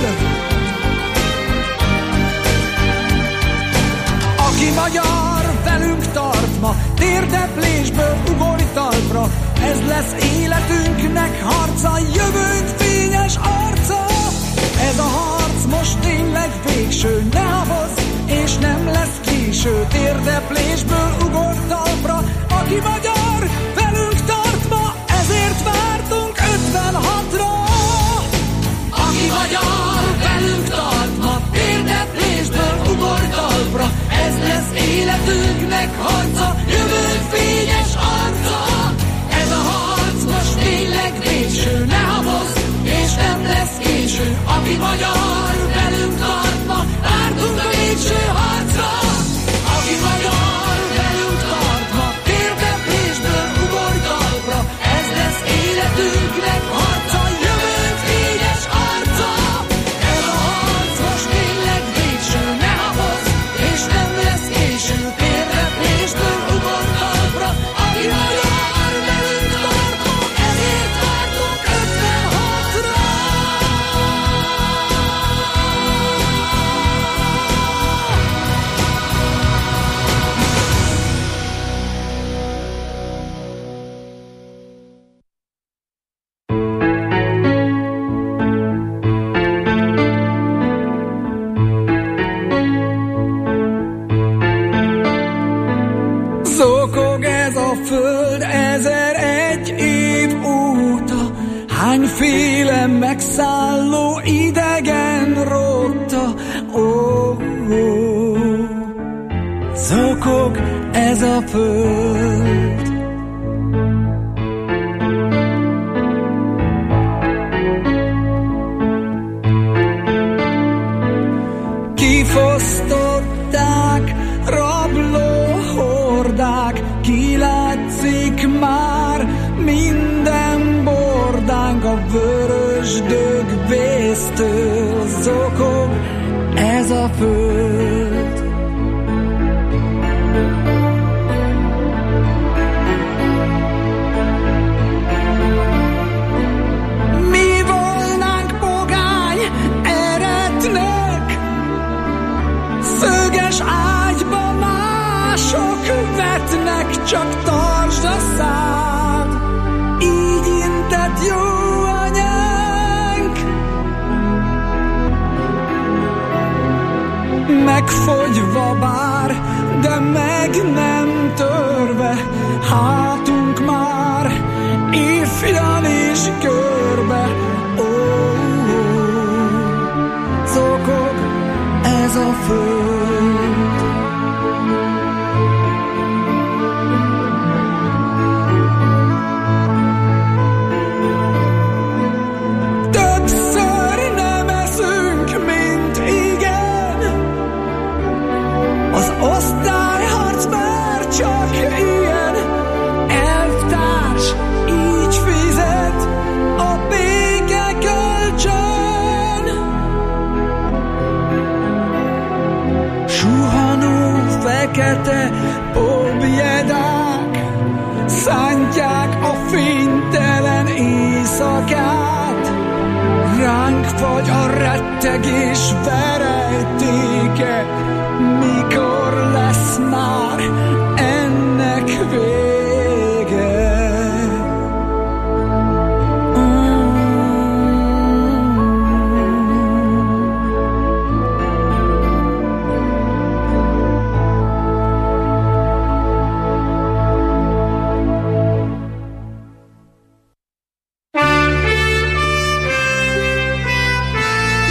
Aki magyar, velünk tart ma, térdeplésből ugorj talpra. Ez lesz életünknek harca, jövőnk fényes arca. Ez a harc most tényleg végső, ne havazz, és nem lesz késő. Térdeplésből ugorj talpra, aki magyar, velünk tart ma, ezért vártunk 56-ra. Aki magyar, velünk tart ma, térdeplésből ugorj talpra. Ez lesz életünknek harca, jövőnk fényes arca. Ez a harc most tényleg végső, ne havazz, és nem lesz késő. Aki magyar, velünk tart ma, vártunk a végső harcra. Aki magyar, velünk tart ma, térdeplésből ugorj talpra. Ez lesz életünknek harca, jövőnk fényes arca. Ez a harc most tényleg végső, ne havazz, és nem lesz késő. Térdeplésből ugorj talpra. Aki magyar, velünk tart ma, ezért vártunk 56-ra. Zokog ez a föld 1001 év óta, hányféle megszálló idegen rotta. Zokog ez a föld. Kifosztották rabló hordák, kilátszik már minden bordánk a vörös dög vésztől. Zokog ez a föld. Mi volnánk pogány eretnek, szöges ágyba mások vetnek, csak tartsd a szád, így intett jó anyánk. Megfogyva bár, de meg nem törve, hátunk már ifjan is körbe. Zokog ez a föld. Többször nem eszünk, mint igen, az osztályharc már csak ilyen. Elvtárs, így fizet a béke kölcsön. Suhanó fekete pobjedák szántják a fénytelen éjszakát. Ránk fagy a rettegés verejtéke, mikor lesz már ennek vége.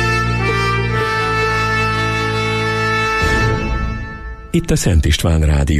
Itt a Szent István Rádió.